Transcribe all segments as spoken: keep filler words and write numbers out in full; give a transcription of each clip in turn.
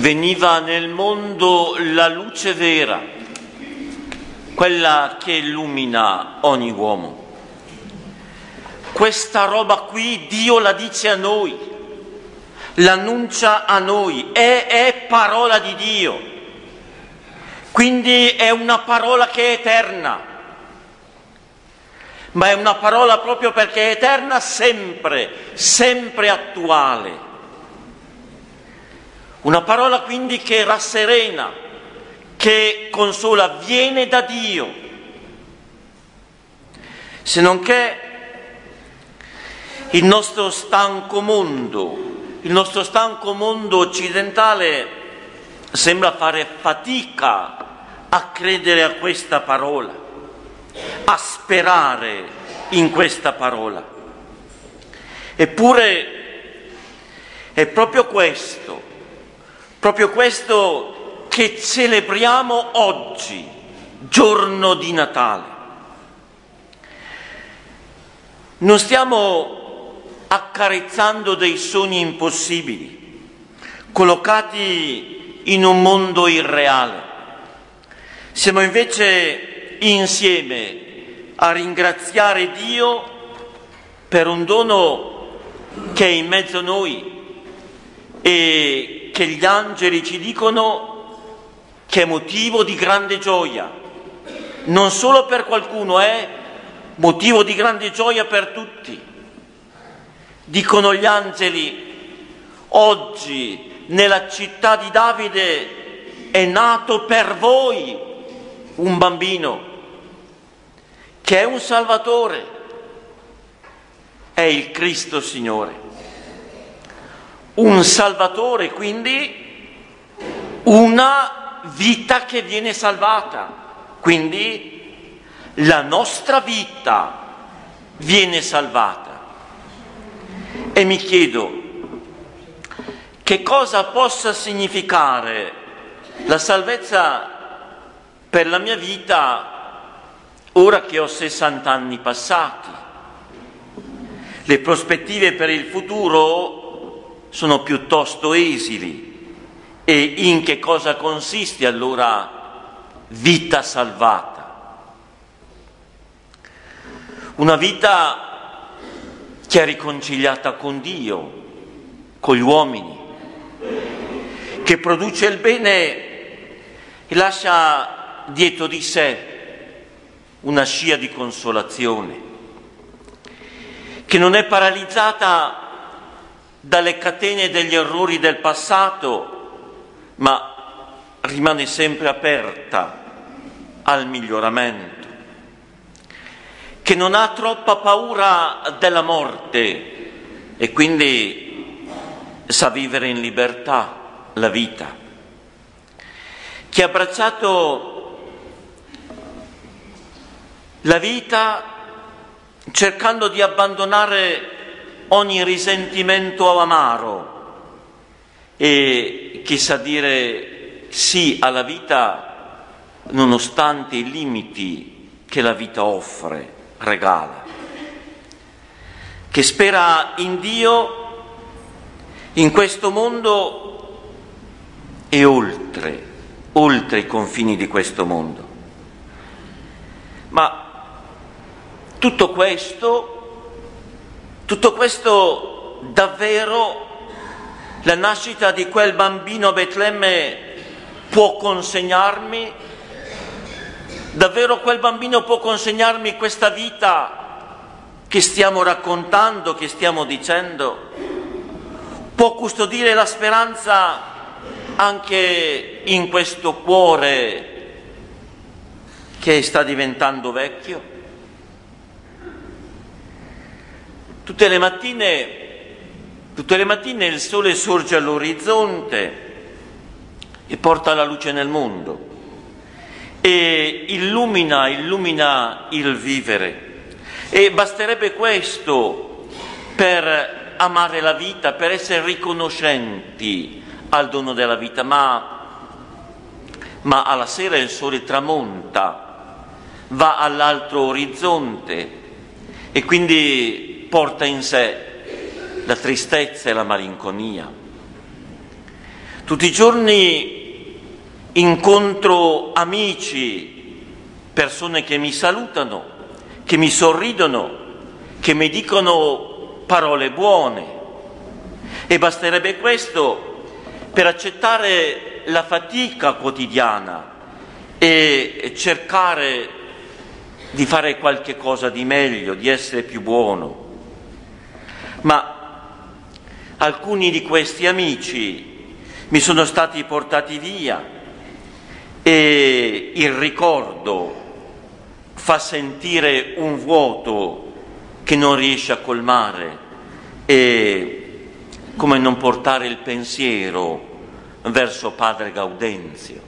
veniva nel mondo la luce vera, quella che illumina ogni uomo. Questa roba qui Dio la dice a noi, l'annuncia a noi, è, è parola di Dio, quindi è una parola che è eterna, ma è una parola proprio perché è eterna sempre, sempre attuale. Una parola quindi che rasserena, che consola, viene da Dio. Se non che il nostro stanco mondo, il nostro stanco mondo occidentale sembra fare fatica a credere a questa parola, a sperare in questa parola. Eppure è proprio questo, proprio questo che celebriamo oggi, giorno di Natale. Non stiamo accarezzando dei sogni impossibili, collocati in un mondo irreale. Siamo invece insieme a ringraziare Dio per un dono che è in mezzo a noi e che gli angeli ci dicono che è motivo di grande gioia, non solo per qualcuno, è motivo di grande gioia per tutti. Dicono gli angeli, oggi nella città di Davide è nato per voi un bambino che è un Salvatore, è il Cristo Signore. Un Salvatore, quindi una vita che viene salvata, quindi la nostra vita viene salvata. E mi chiedo che cosa possa significare la salvezza per la mia vita ora che ho sessanta anni passati. Le prospettive per il futuro sono piuttosto esili. E in che cosa consiste allora vita salvata? Una vita che è riconciliata con Dio, con gli uomini, che produce il bene e lascia dietro di sé una scia di consolazione, che non è paralizzata dalle catene degli errori del passato, ma rimane sempre aperta al miglioramento, che non ha troppa paura della morte e quindi sa vivere in libertà la vita, che ha abbracciato la vita cercando di abbandonare ogni risentimento amaro e che sa dire sì alla vita nonostante i limiti che la vita offre, regala, che spera in Dio, in questo mondo e oltre, oltre i confini di questo mondo. Ma tutto questo, tutto questo davvero la nascita di quel bambino a Betlemme può consegnarmi? Davvero quel bambino può consegnarmi questa vita che stiamo raccontando, che stiamo dicendo? Può custodire la speranza anche in questo cuore che sta diventando vecchio? Tutte le mattine, tutte le mattine il sole sorge all'orizzonte e porta la luce nel mondo e illumina, illumina il vivere. E basterebbe questo per amare la vita, per essere riconoscenti al dono della vita, ma, ma alla sera il sole tramonta, va all'altro orizzonte e quindi porta in sé la tristezza e la malinconia. Tutti i giorni incontro amici, persone che mi salutano, che mi sorridono, che mi dicono parole buone. E basterebbe questo per accettare la fatica quotidiana e cercare di fare qualche cosa di meglio, di essere più buono. Ma alcuni di questi amici mi sono stati portati via e il ricordo fa sentire un vuoto che non riesce a colmare, e come non portare il pensiero verso padre Gaudenzio.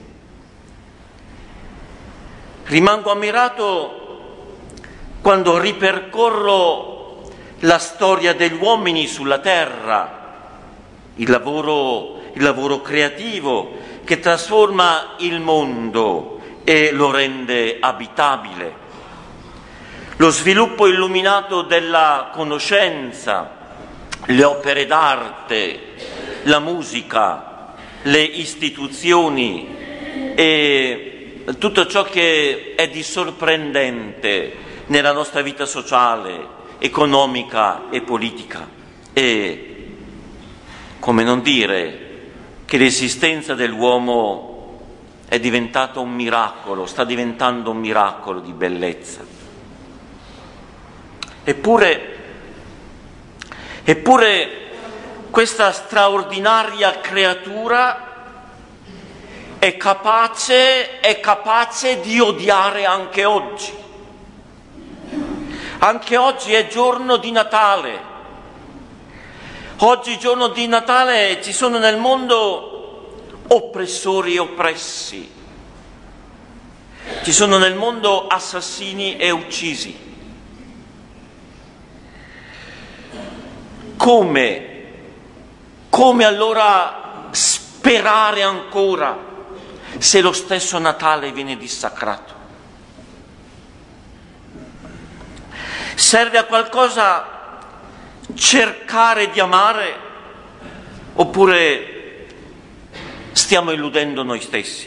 Rimango ammirato quando ripercorro la storia degli uomini sulla terra, il lavoro, il lavoro creativo che trasforma il mondo e lo rende abitabile, lo sviluppo illuminato della conoscenza, le opere d'arte, la musica, le istituzioni e tutto ciò che è di sorprendente nella nostra vita sociale, economica e politica. E come non dire che l'esistenza dell'uomo è diventata un miracolo, sta diventando un miracolo di bellezza. Eppure, eppure questa straordinaria creatura è capace, è capace di odiare anche oggi. Anche oggi è giorno di Natale. Oggi, giorno di Natale, ci sono nel mondo oppressori e oppressi. Ci sono nel mondo assassini e uccisi. Come? Come allora sperare ancora se lo stesso Natale viene dissacrato? Serve a qualcosa cercare di amare oppure stiamo illudendo noi stessi?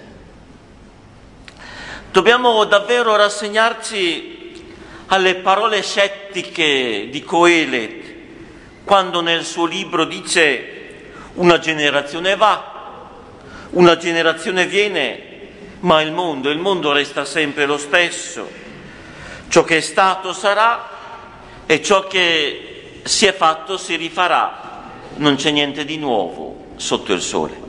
Dobbiamo davvero rassegnarci alle parole scettiche di Coelet quando nel suo libro dice: una generazione va, una generazione viene, ma il mondo, il mondo resta sempre lo stesso. Ciò che è stato sarà e ciò che si è fatto si rifarà. Non c'è niente di nuovo sotto il sole.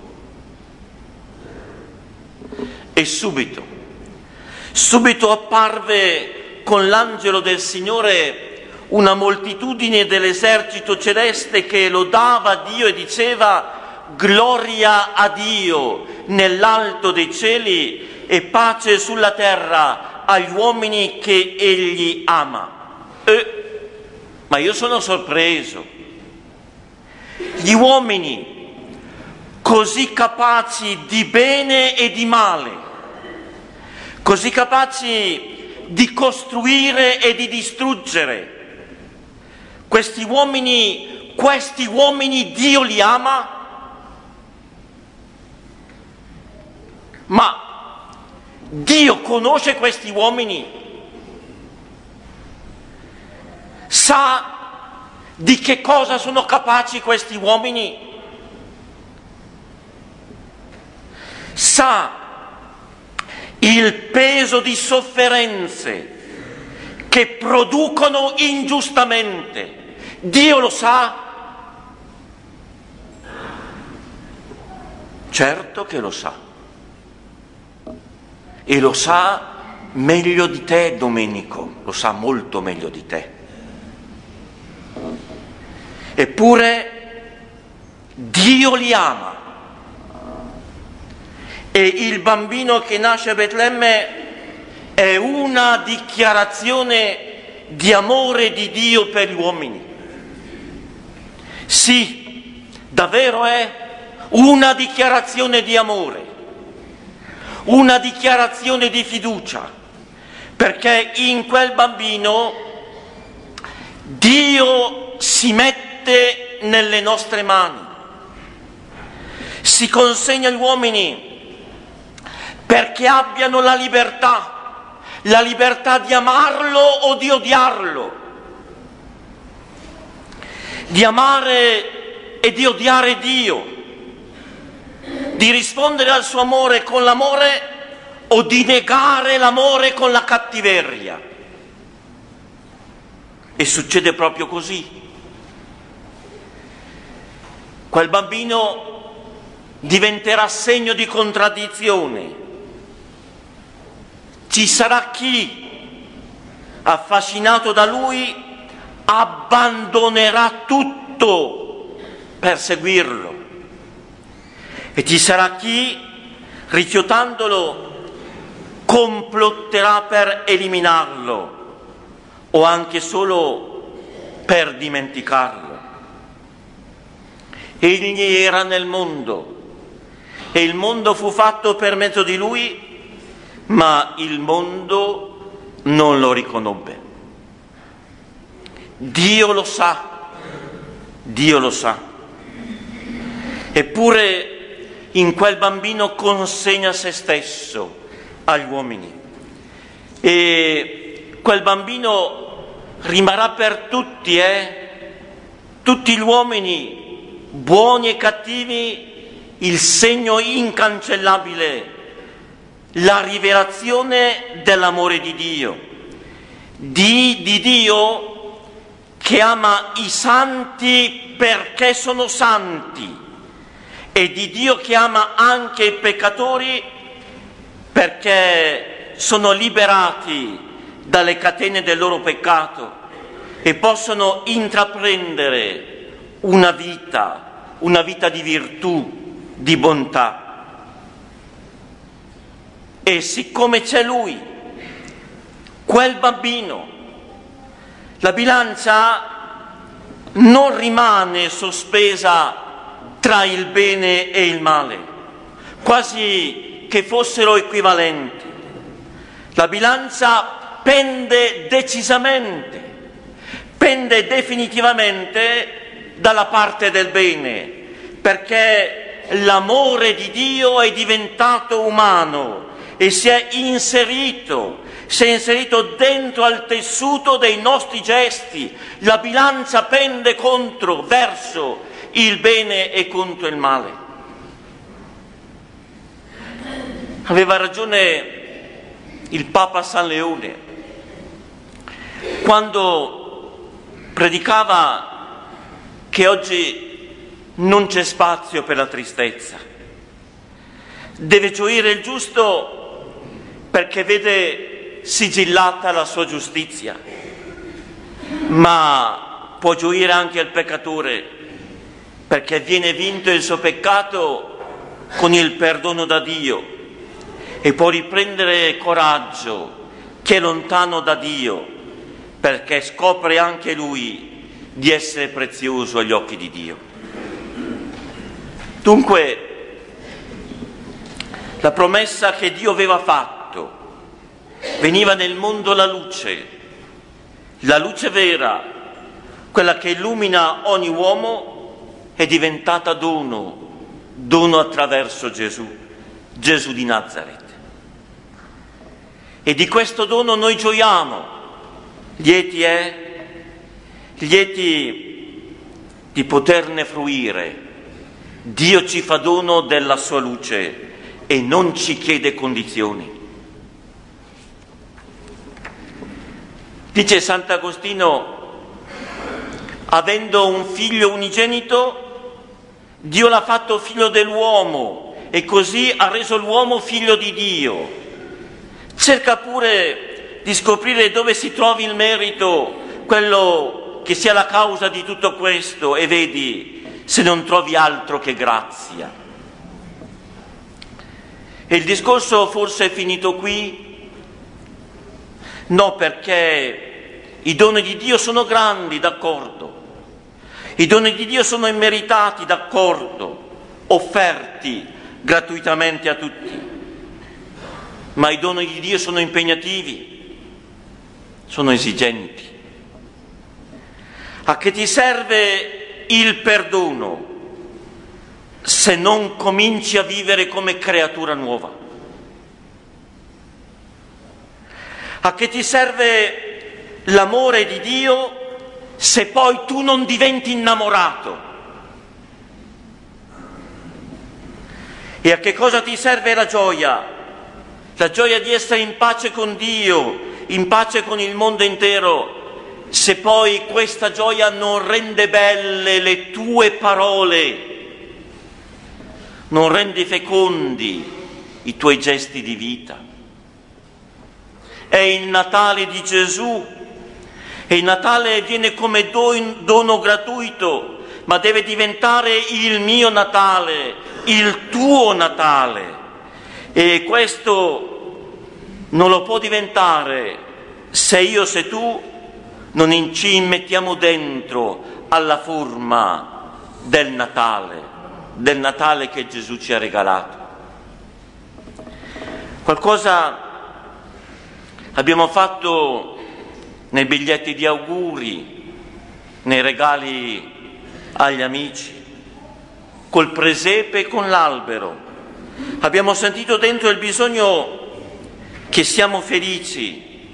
E subito, subito apparve con l'angelo del Signore una moltitudine dell'esercito celeste che lodava Dio e diceva: gloria a Dio nell'alto dei cieli e pace sulla terra agli uomini che egli ama. Eh, ma io sono sorpreso. Gli uomini così capaci di bene e di male, così capaci di costruire e di distruggere, questi uomini, questi uomini Dio li ama? Ma Dio conosce questi uomini? Sa di che cosa sono capaci questi uomini? Sa il peso di sofferenze che producono ingiustamente. Dio lo sa? Certo che lo sa. E lo sa meglio di te, Domenico, lo sa molto meglio di te. Eppure Dio li ama. E il bambino che nasce a Betlemme è una dichiarazione di amore di Dio per gli uomini. Sì, davvero è una dichiarazione di amore. Una dichiarazione di fiducia, perché in quel bambino Dio si mette nelle nostre mani, si consegna agli uomini perché abbiano la libertà, la libertà di amarlo o di odiarlo, di amare e di odiare Dio, di rispondere al suo amore con l'amore o di negare l'amore con la cattiveria. E succede proprio così. Quel bambino diventerà segno di contraddizione. Ci sarà chi, affascinato da lui, abbandonerà tutto per seguirlo. E ci sarà chi, rifiutandolo, complotterà per eliminarlo o anche solo per dimenticarlo. Egli era nel mondo e il mondo fu fatto per mezzo di lui, ma il mondo non lo riconobbe. Dio lo sa, Dio lo sa. Eppure in quel bambino consegna se stesso agli uomini e quel bambino rimarrà per tutti, eh? tutti gli uomini, buoni e cattivi, il segno incancellabile, la rivelazione dell'amore di Dio, di, di Dio che ama i santi perché sono santi e di Dio che ama anche i peccatori perché sono liberati dalle catene del loro peccato e possono intraprendere una vita, una vita di virtù, di bontà. E siccome c'è Lui, quel bambino, la bilancia non rimane sospesa tra il bene e il male, quasi che fossero equivalenti. La bilancia pende decisamente, pende definitivamente dalla parte del bene, perché l'amore di Dio è diventato umano e si è inserito, si è inserito dentro al tessuto dei nostri gesti. La bilancia pende contro, verso il bene e contro il male. Aveva ragione il Papa San Leone quando predicava che oggi non c'è spazio per la tristezza. Deve gioire il giusto perché vede sigillata la sua giustizia, ma può gioire anche il peccatore perché viene vinto il suo peccato con il perdono da Dio e può riprendere coraggio che è lontano da Dio perché scopre anche lui di essere prezioso agli occhi di Dio. Dunque, la promessa che Dio aveva fatto, veniva nel mondo la luce, la luce vera, quella che illumina ogni uomo, è diventata dono, dono attraverso Gesù, Gesù di Nazaret. E di questo dono noi gioiamo, lieti è, lieti di poterne fruire. Dio ci fa dono della sua luce e non ci chiede condizioni. Dice Sant'Agostino, avendo un figlio unigenito, Dio l'ha fatto figlio dell'uomo e così ha reso l'uomo figlio di Dio. Cerca pure di scoprire dove si trovi il merito, quello che sia la causa di tutto questo, e vedi se non trovi altro che grazia. E il discorso forse è finito qui? No, perché i doni di Dio sono grandi, d'accordo. I doni di Dio sono immeritati, d'accordo, offerti gratuitamente a tutti. Ma i doni di Dio sono impegnativi, sono esigenti. A che ti serve il perdono se non cominci a vivere come creatura nuova? A che ti serve l'amore di Dio se poi tu non diventi innamorato? E a che cosa ti serve la gioia? La gioia di essere in pace con Dio, in pace con il mondo intero, se poi questa gioia non rende belle le tue parole, non rende fecondi i tuoi gesti di vita. È il Natale di Gesù, e il Natale viene come dono gratuito, ma deve diventare il mio Natale, il tuo Natale. E questo non lo può diventare se io, se tu non ci mettiamo dentro alla forma del Natale, del Natale che Gesù ci ha regalato. Qualcosa abbiamo fatto nei biglietti di auguri, nei regali agli amici, col presepe e con l'albero. Abbiamo sentito dentro il bisogno che siamo felici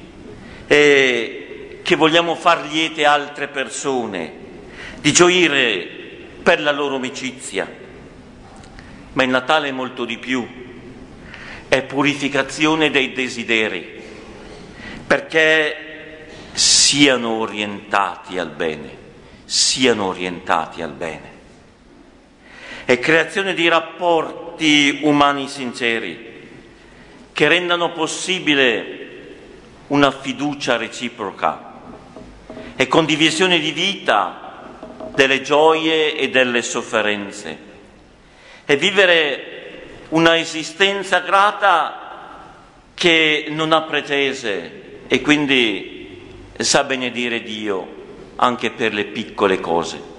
e che vogliamo far liete altre persone, di gioire per la loro amicizia. Ma il Natale è molto di più, è purificazione dei desideri, perché siano orientati al bene, siano orientati al bene. È creazione di rapporti umani sinceri che rendano possibile una fiducia reciproca e condivisione di vita delle gioie e delle sofferenze, e vivere una esistenza grata che non ha pretese e quindi sa benedire Dio anche per le piccole cose.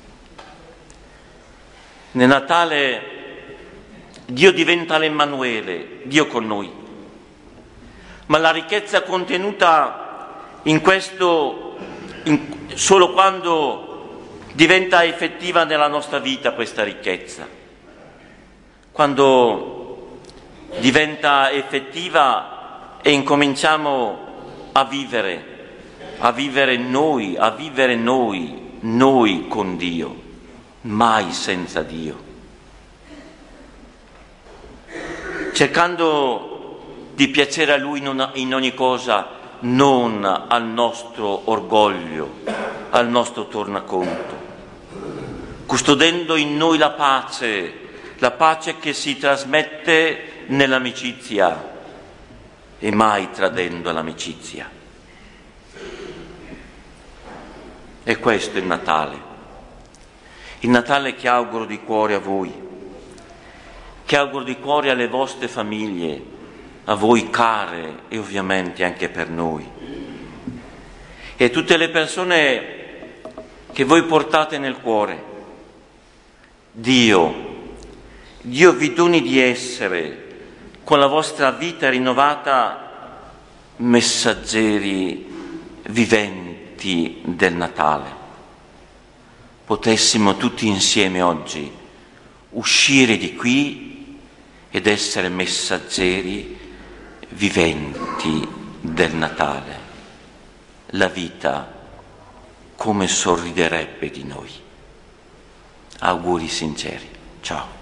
Nel Natale Dio diventa l'Emmanuele, Dio con noi, ma la ricchezza contenuta in questo in, solo quando diventa effettiva nella nostra vita questa ricchezza, quando diventa effettiva e incominciamo a vivere, a vivere noi, a vivere noi, noi con Dio, mai senza Dio, cercando di piacere a Lui in ogni cosa, non al nostro orgoglio, al nostro tornaconto, custodendo in noi la pace, la pace che si trasmette nell'amicizia e mai tradendo l'amicizia. E questo è il Natale. Il Natale che auguro di cuore a voi, che auguro di cuore alle vostre famiglie, a voi care e ovviamente anche per noi. E tutte le persone che voi portate nel cuore, Dio, Dio vi doni di essere, con la vostra vita rinnovata, messaggeri viventi del Natale. Potessimo tutti insieme oggi uscire di qui ed essere messaggeri viventi del Natale. La vita come sorriderebbe di noi. Auguri sinceri. Ciao.